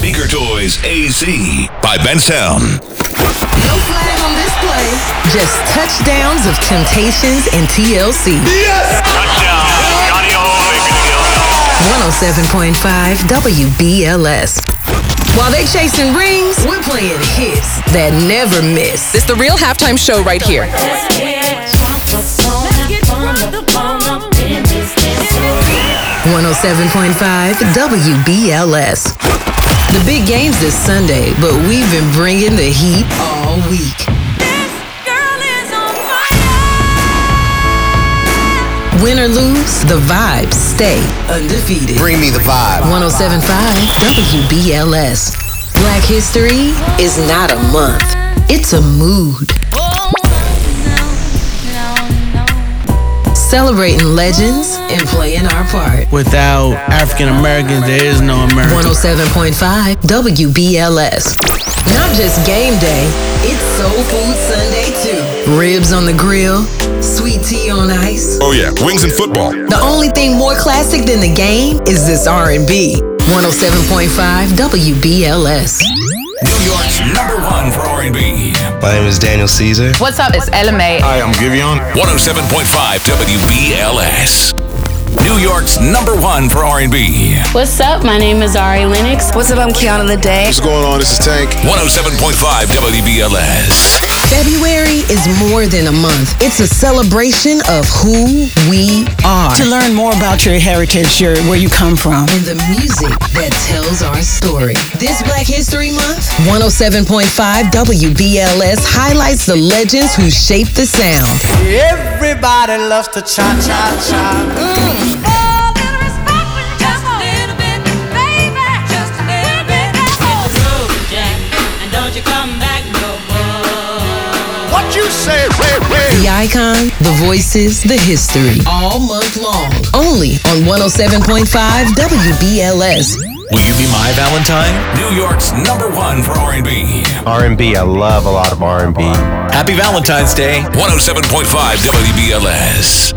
Speaker Toys AZ by Bensound. No flag on this play. Just touchdowns of Temptations and TLC. Yes! Touchdown. Johnny O. 107.5 WBLS. While they chasing rings, we're playing hits that never miss. It's the real halftime show right here. 107.5 WBLS. The big game's this Sunday, but we've been bringing the heat all week. Win or lose, the vibes stay undefeated. Bring me the vibe. 107.5 WBLS. Black History is not a month, it's a mood. Celebrating legends and playing our part. Without African Americans, there is no America. 107.5 WBLS. Not just game day, it's Soul Food Sunday too. Ribs on the grill, sweet tea on ice. Oh yeah, wings and football. The only thing more classic than the game is this R&B. 107.5 WBLS. New York's #1 for R&B. My name is Daniel Caesar. What's up? It's LMA. Hi, I'm Giveon. 107.5 WBLS. New York's #1 for R&B. What's up? My name is Ari Lennox. What's up? I'm Kiana the Day. What's going on? This is Tank. 107.5 WBLS. February is more than a month. It's a celebration of who we are. To learn more about your heritage, where you come from. And the music that tells our story. This Black History Month, 107.5 WBLS highlights the legends who shaped the sound. Everybody loves to cha-cha-cha. The icon, the voices, the history. All month long. Only on 107.5 WBLS. Will you be my Valentine? New York's #1 for R&B. R&B, I love a lot of R&B. Happy Valentine's Day. 107.5 WBLS.